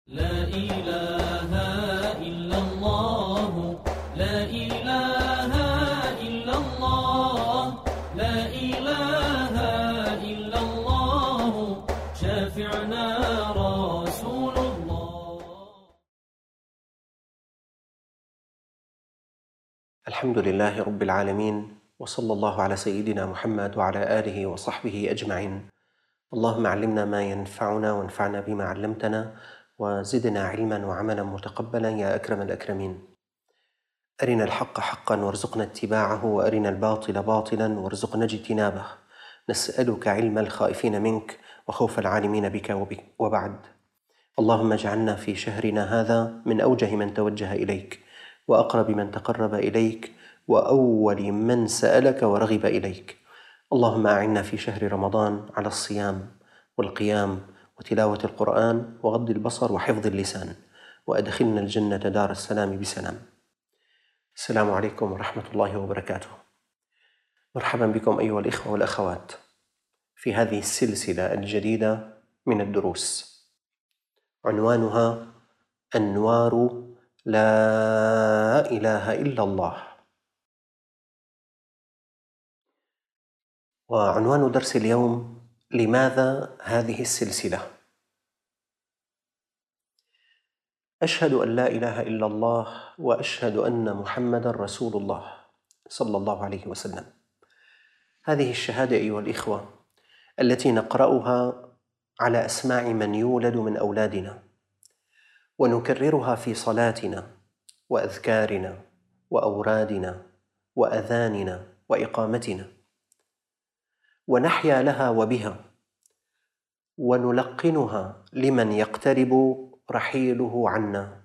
لا إله إلا الله، لا إله إلا الله، لا إله إلا الله، شافعنا رسول الله. الحمد لله رب العالمين، وصلى الله على سيدنا محمد وعلى آله وصحبه أجمعين. اللهم علمنا ما ينفعنا وانفعنا بما علمتنا، وزدنا علما وعملا متقبلا يا أكرم الأكرمين. أرنا الحق حقا وارزقنا اتباعه، وأرنا الباطل باطلا وارزقنا اجتنابه. نسألك علم الخائفين منك وخوف العالمين بك وبعد. اللهم اجعلنا في شهرنا هذا من أوجه من توجه إليك، وأقرب من تقرب إليك، وأول من سألك ورغب إليك. اللهم أعنا في شهر رمضان على الصيام والقيام وتلاوة القرآن وغض البصر وحفظ اللسان، وأدخلنا الجنة دار السلام بسلام. السلام عليكم ورحمة الله وبركاته. مرحبا بكم أيها الإخوة والأخوات في هذه السلسلة الجديدة من الدروس، عنوانها أنوار لا إله إلا الله. وعنوان درس اليوم: لماذا هذه السلسلة؟ أشهد أن لا إله إلا الله، وأشهد أن محمدًا رسول الله صلى الله عليه وسلم. هذه الشهادة أيها الإخوة التي نقرأها على أسماع من يولد من أولادنا، ونكررها في صلاتنا وأذكارنا وأورادنا وأذاننا وإقامتنا، ونحيا لها وبها، ونلقنها لمن يقترب رحيله عنا،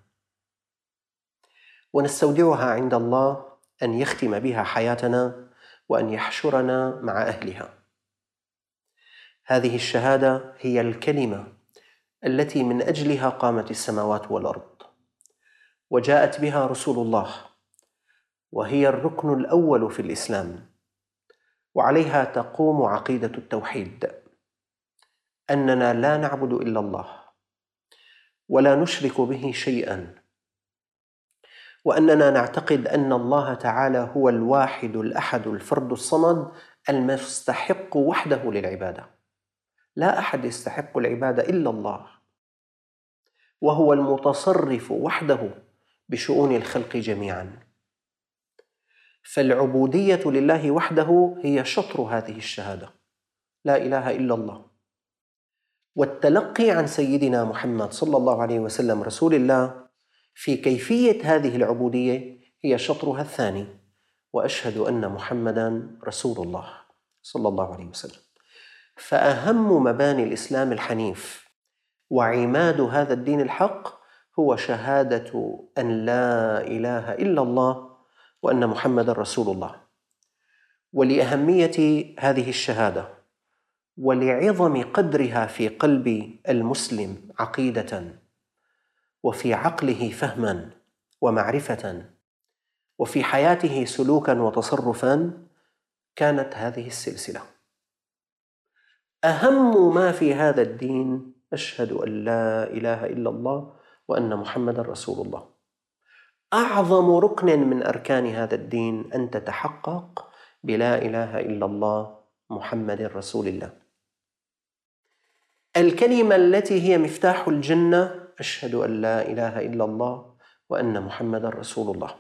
ونستودعها عند الله أن يختم بها حياتنا وأن يحشرنا مع أهلها. هذه الشهادة هي الكلمة التي من أجلها قامت السماوات والأرض، وجاءت بها رسول الله، وهي الركن الأول في الإسلام، وعليها تقوم عقيدة التوحيد، أننا لا نعبد إلا الله ولا نشرك به شيئا، وأننا نعتقد أن الله تعالى هو الواحد الأحد الفرد الصمد المستحق وحده للعبادة. لا أحد يستحق العبادة إلا الله، وهو المتصرف وحده بشؤون الخلق جميعا. فالعبودية لله وحده هي شطر هذه الشهادة، لا إله إلا الله. والتلقي عن سيدنا محمد صلى الله عليه وسلم رسول الله في كيفية هذه العبودية هي شطرها الثاني، وأشهد أن محمدًا رسول الله صلى الله عليه وسلم. فأهم مباني الإسلام الحنيف وعماد هذا الدين الحق هو شهادة أن لا إله إلا الله وأن محمدًا رسول الله. ولأهمية هذه الشهادة ولعظم قدرها في قلب المسلم عقيدة، وفي عقله فهما ومعرفة، وفي حياته سلوكا وتصرفا، كانت هذه السلسلة. أهم ما في هذا الدين أشهد أن لا إله إلا الله وأن محمدًا رسول الله. أعظم ركن من أركان هذا الدين أن تتحقق بلا إله إلا الله محمد رسول الله. الكلمة التي هي مفتاح الجنة: أشهد أن لا إله إلا الله وأن محمدًا رسول الله.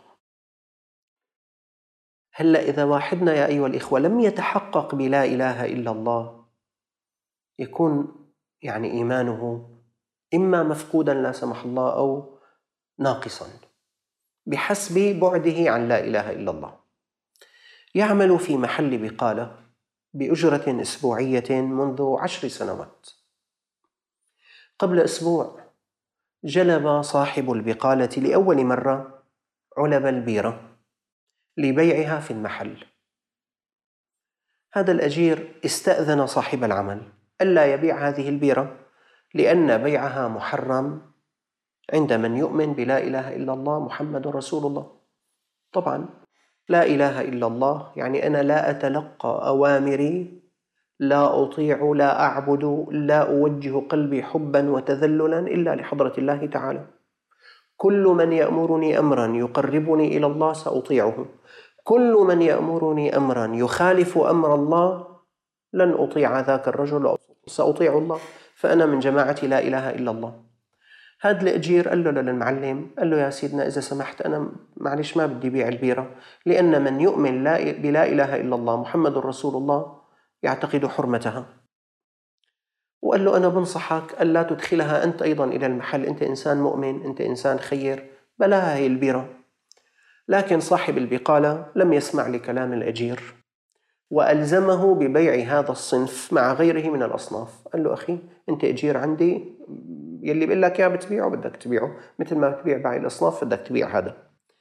هلأ إذا واحدنا يا أيها الإخوة لم يتحقق بلا إله إلا الله، يكون إيمانه إما مفقوداً لا سمح الله أو ناقصاً بحسب بعده عن لا إله إلا الله. يعمل في محل بقالة بأجرة أسبوعية منذ 10 سنوات. قبل أسبوع جلب صاحب البقالة لأول مرة علب البيرة لبيعها في المحل. هذا الأجير استأذن صاحب العمل ألا يبيع هذه البيرة، لأن بيعها محرم عند من يؤمن بلا إله إلا الله محمد رسول الله. طبعا لا إله إلا الله يعني أنا لا أتلقى أوامري لا أطيع، لا أعبد، لا أوجه قلبي حبا وتذللا إلا لحضرة الله تعالى. كل من يأمرني أمرا يقربني إلى الله سأطيعه، كل من يأمرني أمرا يخالف أمر الله لن أطيع ذاك الرجل، سأطيع الله، فأنا من جماعة لا إله إلا الله. هذا الأجير قال له للمعلم، قال له يا سيدنا إذا سمحت أنا معلش ما بدي بيع البيرة، لأن من يؤمن بلا إله إلا الله محمد رسول الله يعتقد حرمتها. وقال له أنا بنصحك ألا تدخلها أنت أيضا إلى المحل، أنت إنسان مؤمن، أنت إنسان خير، بلاها هي البيرة. لكن صاحب البقالة لم يسمع لكلام الأجير وألزمه ببيع هذا الصنف مع غيره من الأصناف. قال له أخي أنت أجير عندي، يلي بقول لك يا بتبيعه بدك تبيعه، مثل ما بتبيع باقي الأصناف بدك تبيع هذا،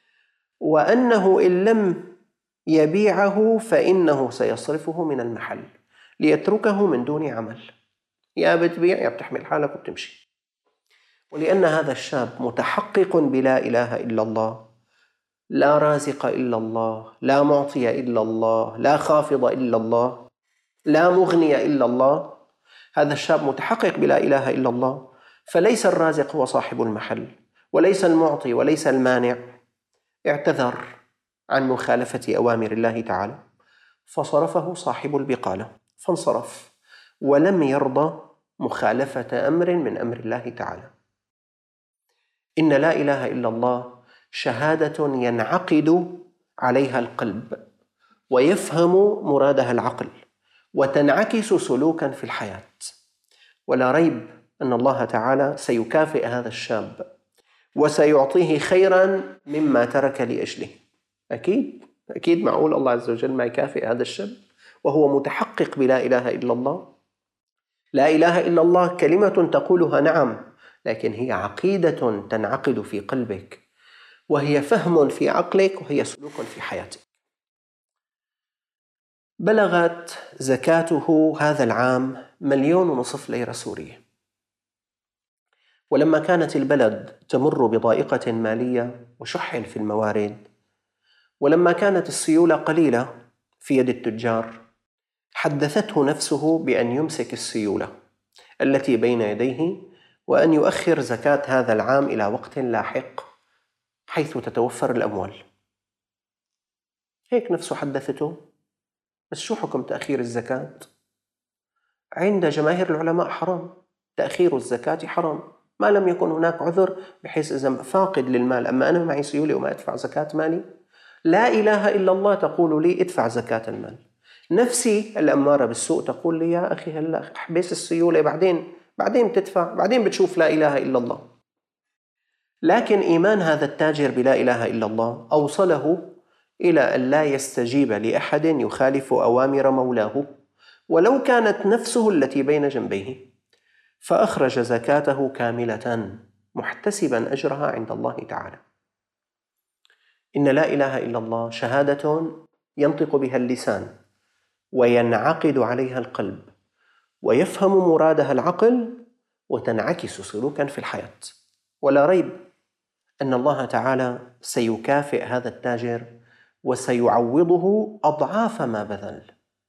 وأنه إن لم يبيعه فإنه سيصرفه من المحل ليتركه من دون عمل، يا بتبيع يا بتحمل حالك وبتمشي. ولأن هذا الشاب متحقق بلا إله إلا الله، لا رازق إلا الله، لا معطي إلا الله، لا خافض إلا الله، لا مغني إلا الله، هذا الشاب متحقق بلا إله إلا الله، فليس الرازق هو صاحب المحل، وليس المعطي وليس المانع. اعتذر عن مخالفة أوامر الله تعالى، فصرفه صاحب البقالة فانصرف، ولم يرضى مخالفة أمر من أمر الله تعالى. إن لا إله إلا الله شهادة ينعقد عليها القلب ويفهم مرادها العقل وتنعكس سلوكا في الحياة، ولا ريب أن الله تعالى سيكافئ هذا الشاب وسيعطيه خيرا مما ترك لأجله. أكيد معقول الله عز وجل ما يكافئ هذا الشاب وهو متحقق بلا إله إلا الله. لا إله إلا الله كلمة تقولها نعم، لكن هي عقيدة تنعقد في قلبك، وهي فهم في عقلك، وهي سلوك في حياتك. بلغت زكاته هذا العام 1.5 مليون ليرة سورية. ولما كانت البلد تمر بضائقة مالية وشح في الموارد، ولما كانت السيولة قليلة في يد التجار، حدثته نفسه بأن يمسك السيولة التي بين يديه وأن يؤخر زكاة هذا العام إلى وقت لاحق حيث تتوفر الأموال. هيك نفسه حدثته. بس شو حكم تأخير الزكاة؟ عند جماهير العلماء حرام، تأخير الزكاة حرام ما لم يكن هناك عذر بحيث إذا فاقد للمال. أما أنا معي سيولة وما أدفع زكاة مالي، لا إله إلا الله تقول لي ادفع زكاة المال. نفسي الأمارة بالسوء تقول لي يا أخي هلا احبس السيولة، بعدين بتدفع، بعدين بتشوف لا إله إلا الله. لكن إيمان هذا التاجر بلا إله إلا الله أوصله إلى أن لا يستجيب لأحد يخالف أوامر مولاه ولو كانت نفسه التي بين جنبيه، فأخرج زكاته كاملة محتسبا أجرها عند الله تعالى. إن لا إله إلا الله شهادة ينطق بها اللسان وينعقد عليها القلب ويفهم مرادها العقل وتنعكس سلوكا في الحياة. ولا ريب أن الله تعالى سيكافئ هذا التاجر وسيعوضه أضعاف ما بذل.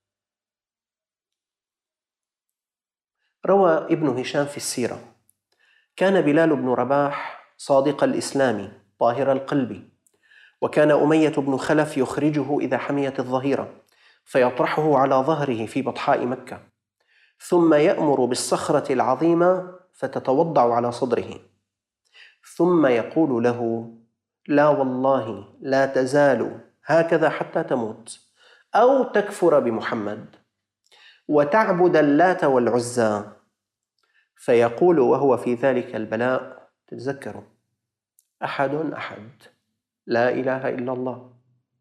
روى ابن هشام في السيرة: كان بلال بن رباح صادق الإسلام طاهر القلب، وكان أمية بن خلف يخرجه إذا حميت الظهيرة فيطرحه على ظهره في بطحاء مكة، ثم يأمر بالصخرة العظيمة فتتوضع على صدره، ثم يقول له: لا والله لا تزال هكذا حتى تموت أو تكفر بمحمد وتعبد اللات والعزى. فيقول وهو في ذلك البلاء: تتذكروا أحد لا إله إلا الله.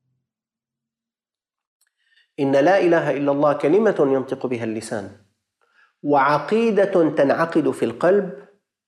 إن لا إله إلا الله كلمة ينطق بها اللسان، وعقيدة تنعقد في القلب،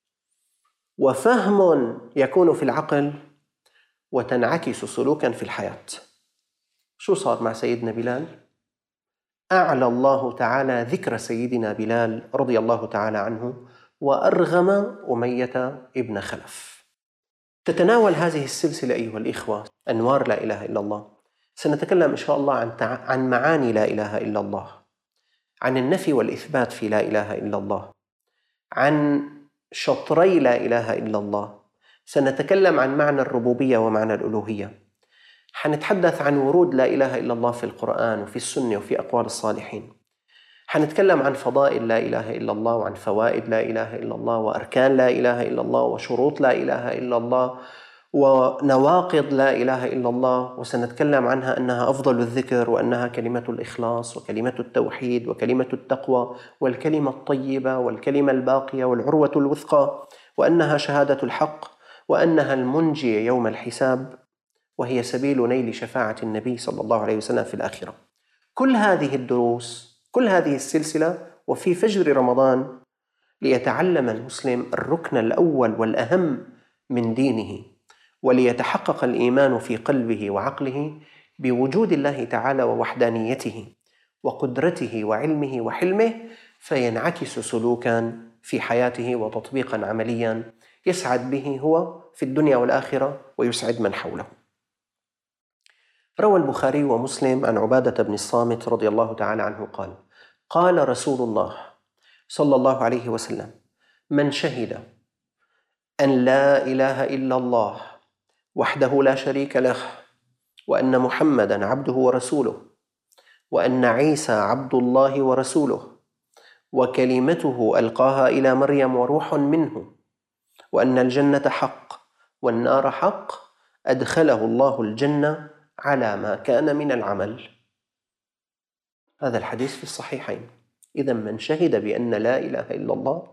وفهم يكون في العقل، وتنعكس سلوكا في الحياة. شو صار مع سيدنا بلال؟ أعلى الله تعالى ذكر سيدنا بلال رضي الله تعالى عنه وأرغم أمية ابن خلف. تتناول هذه السلسلة أيها الإخوة أنوار لا إله إلا الله. سنتكلم إن شاء الله عن معاني لا إله إلا الله، عن النفي والإثبات في لا إله إلا الله، عن شطري لا إله إلا الله. سنتكلم عن معنى الربوبية ومعنى الألوهية. حنتحدث عن ورود لا إله إلا الله في القرآن وفي السنة وفي أقوال الصالحين. حنتكلم عن فضائل لا إله إلا الله، وعن فوائد لا إله إلا الله، وأركان لا إله إلا الله، وشروط لا إله إلا الله، ونواقض لا إله إلا الله. وسنتكلم عنها أنها أفضل الذكر، وأنها كلمة الإخلاص، وكلمة التوحيد، وكلمة التقوى، والكلمة الطيبة، والكلمة الباقية، والعروة الوثقى، وأنها شهادة الحق، وأنها المنجية يوم الحساب، وهي سبيل نيل شفاعة النبي صلى الله عليه وسلم في الآخرة. كل هذه الدروس، كل هذه السلسلة وفي فجر رمضان، ليتعلم المسلم الركن الأول والأهم من دينه، وليتحقق الإيمان في قلبه وعقله بوجود الله تعالى ووحدانيته وقدرته وعلمه وحلمه، فينعكس سلوكا في حياته وتطبيقا عمليا يسعد به هو في الدنيا والآخرة ويسعد من حوله. روى البخاري ومسلم عن عبادة بن الصامت رضي الله تعالى عنه قال: قال رسول الله صلى الله عليه وسلم: من شهد أن لا إله إلا الله وحده لا شريك له، وأن محمدًا عبده ورسوله، وأن عيسى عبد الله ورسوله، وكلمته ألقاها إلى مريم وروح منه، وأن الجنة حق والنار حق، أدخله الله الجنة على ما كان من العمل. هذا الحديث في الصحيحين. إذا من شهد بأن لا إله إلا الله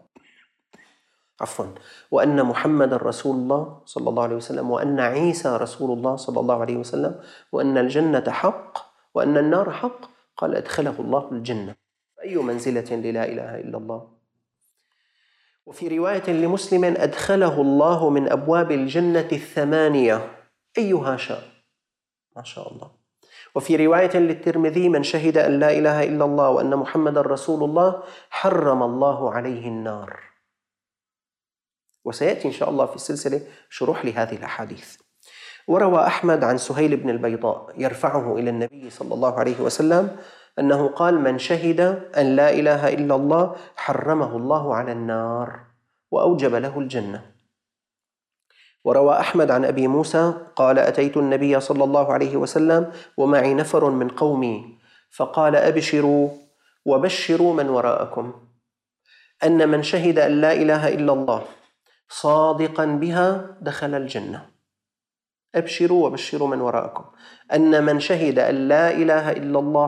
وأن محمد رسول الله صلى الله عليه وسلم، وأن عيسى رسول الله صلى الله عليه وسلم، وأن الجنة حق وأن النار حق، قال أدخله الله الجنة. أي منزلة للا إله إلا الله. وفي رواية لمسلم: أدخله الله من أبواب الجنة 8 أيها شاء. ما شاء الله. وفي رواية للترمذي: من شهد أن لا إله إلا الله وأن محمد رسول الله حرم الله عليه النار. وسيأتي إن شاء الله في السلسلة شروح لهذه الأحاديث. وروى أحمد عن سهيل بن البيضاء يرفعه إلى النبي صلى الله عليه وسلم أنه قال: من شهد أن لا إله إلا الله حرمه الله على النار وأوجب له الجنة. وروى أحمد عن أبي موسى قال: أتيت النبي صلى الله عليه وسلم ومعي نفر من قومي، فقال: أبشروا وبشروا من وراءكم أن من شهد أن لا إله إلا الله صادقا بها دخل الجنة. أبشروا وبشروا من وراءكم أن من شهد أن لا إله إلا الله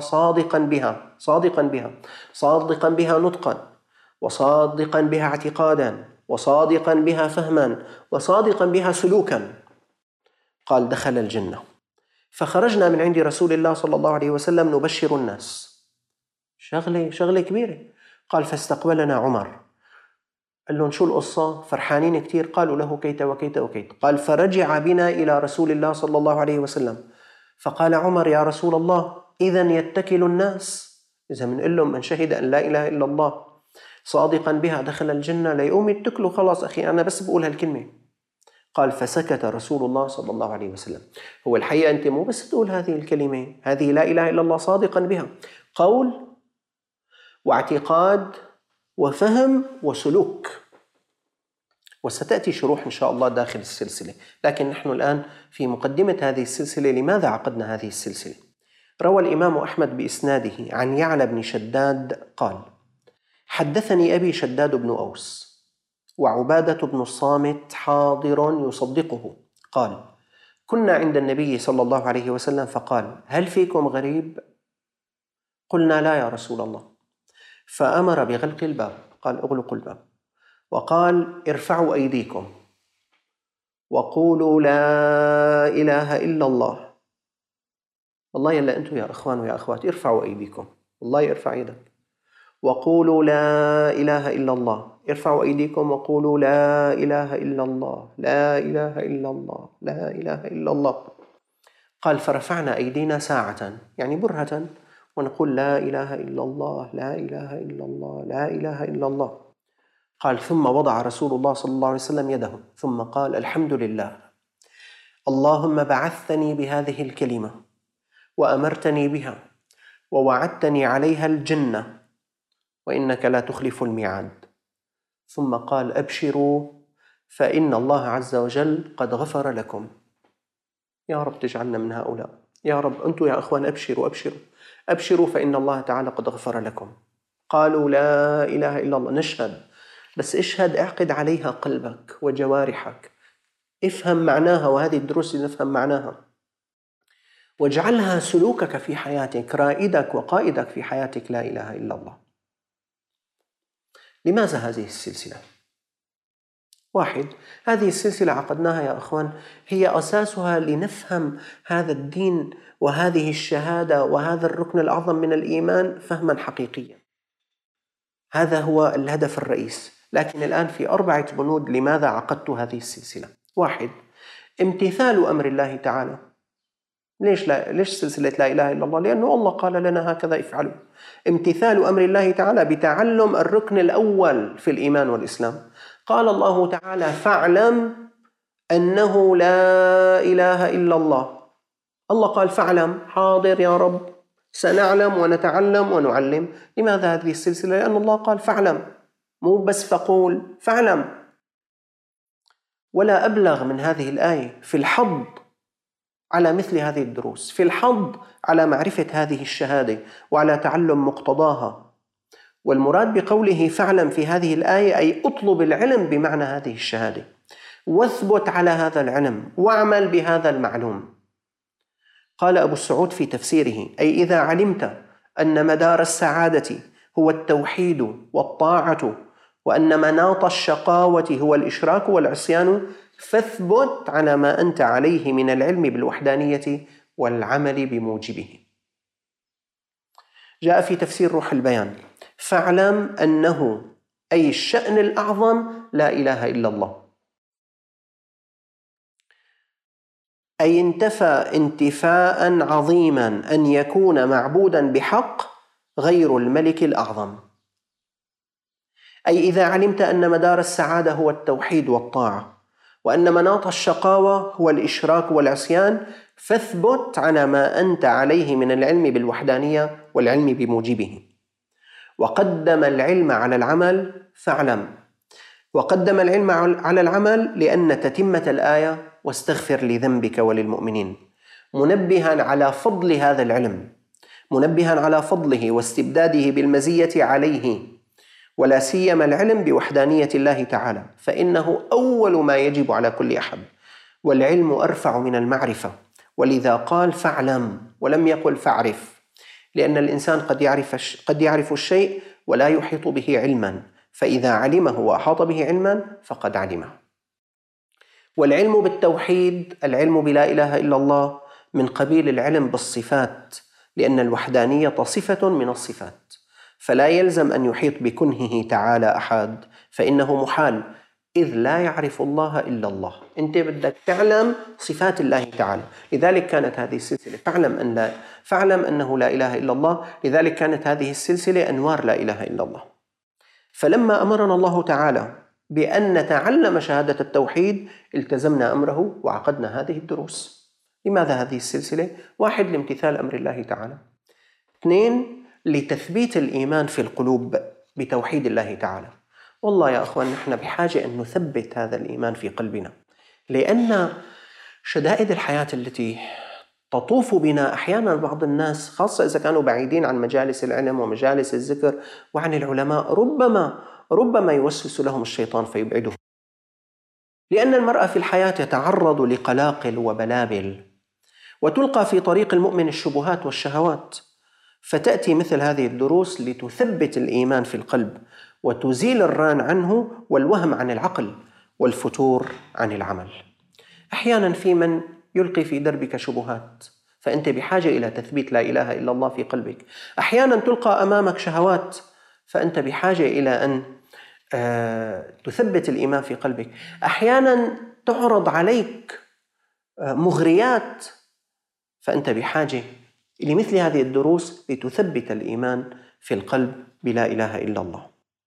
صادقا بها نطقا، وصادقا بها اعتقادا، وصادقا بها فهما، وصادقا بها سلوكا، قال دخل الجنة. فخرجنا من عند رسول الله صلى الله عليه وسلم نبشر الناس. شغلة كبيرة. قال: فاستقبلنا عمر. قال لهم: شو القصة؟ فرحانين كتير. قالوا له: كيت وكيت وكيت. قال: فرجع بنا إلى رسول الله صلى الله عليه وسلم، فقال عمر: يا رسول الله، إذن يتكل الناس؟ إذا بنقول لهم من شهد أن لا إله إلا الله صادقا بها دخل الجنة، ليقوم يتكلوا. خلاص أخي، أنا بس بقول هالكلمة. قال: فسكت رسول الله صلى الله عليه وسلم. هو الحقيقة أنت مو بس تقول هذه الكلمة، هذه لا إله إلا الله صادقا بها قول واعتقاد وفهم وسلوك. وستأتي شروح إن شاء الله داخل السلسلة، لكن نحن الآن في مقدمة هذه السلسلة. لماذا عقدنا هذه السلسلة؟ روى الإمام أحمد بإسناده عن يعلى بن شداد قال: حدثني أبي شداد بن أوس وعبادة بن الصامت حاضر يصدقه قال: كنا عند النبي صلى الله عليه وسلم فقال: هل فيكم غريب؟ قلنا: لا يا رسول الله. فأمر بغلق الباب، قال: اغلقوا الباب، وقال: ارفعوا أيديكم وقولوا لا إله إلا الله. والله يلا أنتم يا أخوان ويا أخوات ارفعوا أيديكم، والله ارفع يدك، وقولوا لا إله إلا الله. ارفعوا أيديكم وقولوا لا إله إلا الله، لا إله إلا الله، لا إله إلا الله. قال: فرفعنا أيدينا ساعة، يعني برهة، ونقول لا إله إلا الله، لا إله إلا الله، لا إله إلا الله. قال: ثم وضع رسول الله صلى الله عليه وسلم يده، ثم قال: الحمد لله، اللهم بعثتني بهذه الكلمة وأمرتني بها ووعدتني عليها الجنة، وإنك لا تخلف الميعاد. ثم قال: أبشروا فإن الله عز وجل قد غفر لكم. يا رب تجعلنا من هؤلاء. يا رب أنتم يا أخوان أبشروا أبشروا أبشروا فإن الله تعالى قد غفر لكم. قالوا: لا إله إلا الله. نشهد، بس اشهد، اعقد عليها قلبك وجوارحك، افهم معناها، وهذه الدروس نفهم معناها، واجعلها سلوكك في حياتك، رائدك وقائدك في حياتك. لا إله إلا الله. لماذا هذه السلسلة؟ واحد، هذه السلسلة عقدناها يا أخوان، هي أساسها لنفهم هذا الدين وهذه الشهادة وهذا الركن الأعظم من الإيمان فهما حقيقيا. هذا هو الهدف الرئيس. لكن الآن في 4 بنود لماذا عقدت هذه السلسلة. واحد، امتثال أمر الله تعالى. ليش سلسلة لا إله إلا الله؟ لأنه الله قال لنا هكذا افعلوا. امتثال أمر الله تعالى بتعلم الركن الأول في الإيمان والإسلام. قال الله تعالى: فاعلم أنه لا إله إلا الله. الله قال فاعلم. حاضر يا رب، سنعلم ونتعلم ونعلم. لماذا هذه السلسلة؟ لأن الله قال فاعلم، مو بس فقول، فاعلم. ولا أبلغ من هذه الآية في الحض على مثل هذه الدروس، في الحض على معرفة هذه الشهادة وعلى تعلم مقتضاها. والمراد بقوله فاعلم في هذه الآية أي اطلب العلم بمعنى هذه الشهادة، واثبت على هذا العلم، واعمل بهذا المعلوم. قال أبو السعود في تفسيره: أي إذا علمت أن مدار السعادة هو التوحيد والطاعة، وأن مناط الشقاوة هو الإشراك والعصيان، فاثبت على ما أنت عليه من العلم بالوحدانية والعمل بموجبه. جاء في تفسير روح البيان: فاعلم أنه أي الشأن الأعظم لا إله إلا الله، أي انتفى انتفاء عظيما أن يكون معبودا بحق غير الملك الأعظم. أي إذا علمت أن مدار السعادة هو التوحيد والطاعة، وأن مناط الشقاوة هو الإشراك والعصيان، فاثبت على ما أنت عليه من العلم بالوحدانية والعلم بموجبه. وقدم العلم على العمل، فاعلم. وقدم العلم على العمل لأن تتمة الآية: واستغفر لذنبك وللمؤمنين، منبها على فضل هذا العلم، منبها على فضله واستبداده بالمزية عليه، ولا سيما العلم بوحدانية الله تعالى، فإنه أول ما يجب على كل أحد، والعلم أرفع من المعرفة. ولذا قال فاعلم ولم يقل فاعرف، لأن الإنسان قد يعرف الشيء ولا يحيط به علما، فإذا علمه وأحاط به علما فقد علمه. والعلم بالتوحيد، العلم بلا إله إلا الله، من قبيل العلم بالصفات، لأن الوحدانية صفة من الصفات، فلا يلزم أن يحيط بكنهه تعالى أحد، فإنه محال، إذ لا يعرف الله إلا الله. أنت بدك تعلم صفات الله تعالى، لذلك كانت هذه السلسلة فاعلم أنه لا إله إلا الله. لذلك كانت هذه السلسلة أنوار لا إله إلا الله. فلما أمرنا الله تعالى بأن نتعلم شهادة التوحيد التزمنا أمره وعقدنا هذه الدروس. لماذا هذه السلسلة؟ 1، لامتثال أمر الله تعالى. 2، لتثبيت الإيمان في القلوب بتوحيد الله تعالى. والله يا أخوان نحن بحاجة أن نثبت هذا الإيمان في قلبنا، لأن شدائد الحياة التي تطوف بنا أحيانا بعض الناس، خاصة إذا كانوا بعيدين عن مجالس العلم ومجالس الذكر وعن العلماء، ربما يوسوس لهم الشيطان فيبعدهم، لأن المرء في الحياة يتعرض لقلاقل وبلابل، وتلقى في طريق المؤمن الشبهات والشهوات، فتأتي مثل هذه الدروس لتثبت الإيمان في القلب وتزيل الران عنه والوهم عن العقل والفتور عن العمل. أحيانا في من يلقي في دربك شبهات، فأنت بحاجة إلى تثبيت لا إله إلا الله في قلبك. أحيانا تلقى أمامك شهوات، فأنت بحاجة إلى أن تثبت الإيمان في قلبك. أحيانا تعرض عليك مغريات، فأنت بحاجة لمثل هذه الدروس لتثبت الإيمان في القلب بلا إله إلا الله.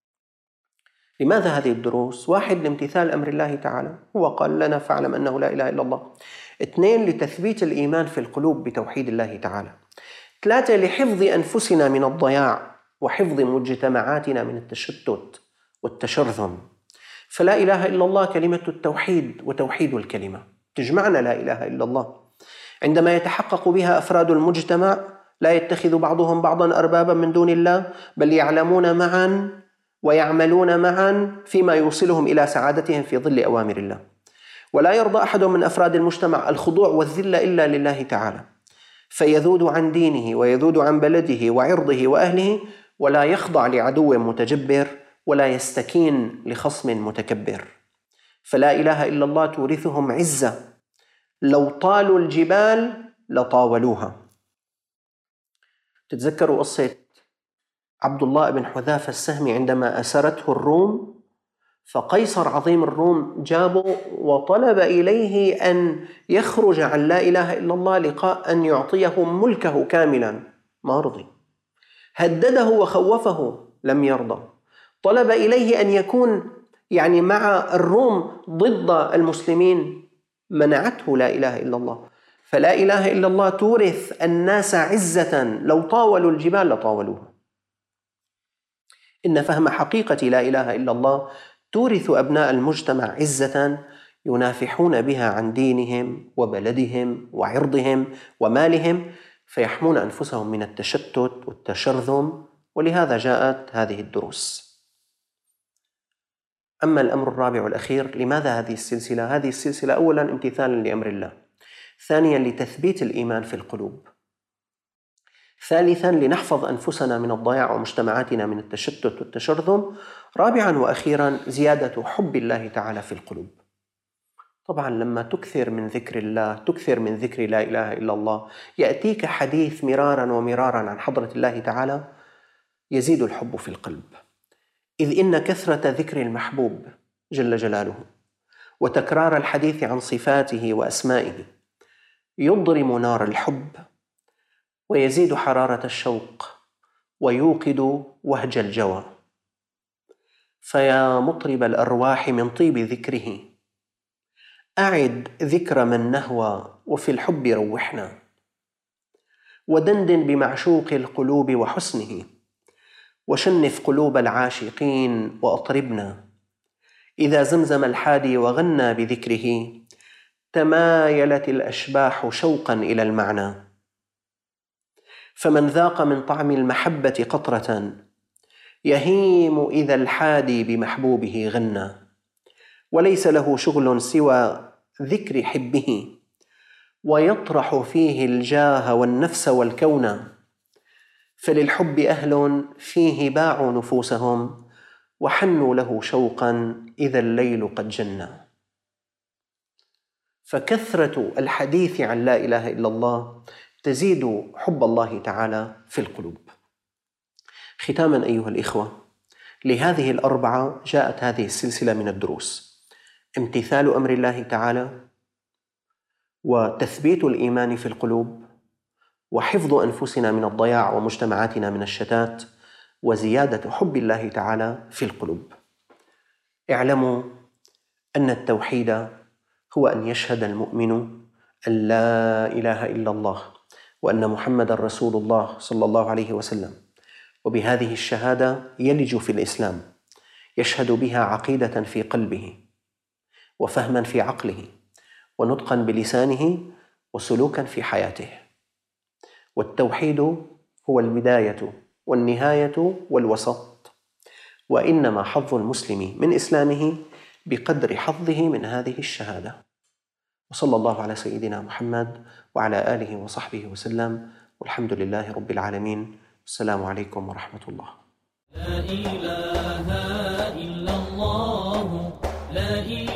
لماذا هذه الدروس؟ 1، لامتثال أمر الله تعالى، هو قال لنا فاعلم أنه لا إله إلا الله. 2، لتثبيت الإيمان في القلوب بتوحيد الله تعالى. 3، لحفظ أنفسنا من الضياع وحفظ مجتمعاتنا من التشتت والتشرذم. فلا إله إلا الله كلمة التوحيد وتوحيد الكلمة، تجمعنا لا إله إلا الله. عندما يتحقق بها أفراد المجتمع لا يتخذ بعضهم بعضا أربابا من دون الله، بل يعلمون معا ويعملون معا فيما يوصلهم إلى سعادتهم في ظل أوامر الله. ولا يرضى أحد من أفراد المجتمع الخضوع والذل إلا لله تعالى، فيذود عن دينه ويذود عن بلده وعرضه وأهله، ولا يخضع لعدو متجبر ولا يستكين لخصم متكبر. فلا إله إلا الله تورثهم عزة، لو طالوا الجبال لطاولوها. تتذكروا قصة عبد الله بن حذافة السهمي عندما أسرته الروم، فقيصر عظيم الروم جابه وطلب إليه أن يخرج عن لا إله إلا الله لقاء أن يعطيه ملكه كاملا، ما رضي. هدده وخوفه، لم يرضى. طلب إليه أن يكون مع الروم ضد المسلمين، منعته لا إله إلا الله. فلا إله إلا الله تورث الناس عزة، لو طاولوا الجبال لطاولوها. إن فهم حقيقة لا إله إلا الله تورث أبناء المجتمع عزة ينافحون بها عن دينهم وبلدهم وعرضهم ومالهم، فيحمون أنفسهم من التشتت والتشرذم، ولهذا جاءت هذه الدروس. أما الأمر الرابع والأخير، لماذا هذه السلسلة؟ هذه السلسلة أولا امتثالا لأمر الله، ثانيا لتثبيت الإيمان في القلوب، ثالثا لنحفظ أنفسنا من الضياع ومجتمعاتنا من التشتت والتشرذم، رابعا وأخيرا زيادة حب الله تعالى في القلوب. طبعا لما تكثر من ذكر الله، تكثر من ذكر لا إله إلا الله، يأتيك حديث مرارا ومرارا عن حضرة الله تعالى، يزيد الحب في القلب. إذ إن كثرة ذكر المحبوب جل جلاله وتكرار الحديث عن صفاته وأسمائه يضرم نار الحب ويزيد حرارة الشوق ويوقد وهج الجوى. فيا مطرب الأرواح من طيب ذكره، أعد ذكر من نهوى وفي الحب روحنا، ودندن بمعشوق القلوب وحسنه، وشنف قلوب العاشقين وأطربنا. إذا زمزم الحادي وغنى بذكره، تمايلت الأشباح شوقا إلى المعنى. فمن ذاق من طعم المحبة قطرة، يهيم إذا الحادي بمحبوبه غنى، وليس له شغل سوى ذكر حبه، ويطرح فيه الجاه والنفس والكون. فللحب أهل فيه باعوا نفوسهم، وحنوا له شوقا إذا الليل قد جنى. فكثرة الحديث عن لا إله إلا الله تزيد حب الله تعالى في القلوب. ختاما أيها الإخوة، لهذه الأربعة جاءت هذه السلسلة من الدروس: امتثال أمر الله تعالى، وتثبيت الإيمان في القلوب، وحفظ أنفسنا من الضياع ومجتمعاتنا من الشتات، وزيادة حب الله تعالى في القلوب. اعلموا أن التوحيد هو أن يشهد المؤمن أن لا إله إلا الله وأن محمدًا رسول الله صلى الله عليه وسلم، وبهذه الشهادة يلج في الإسلام، يشهد بها عقيدة في قلبه، وفهما في عقله، ونطقا بلسانه، وسلوكا في حياته. والتوحيد هو البداية والنهاية والوسط، وإنما حظ المسلم من إسلامه بقدر حظه من هذه الشهادة. وصلى الله على سيدنا محمد وعلى آله وصحبه وسلم، والحمد لله رب العالمين. السلام عليكم ورحمة الله. لا إله إلا الله، لا إله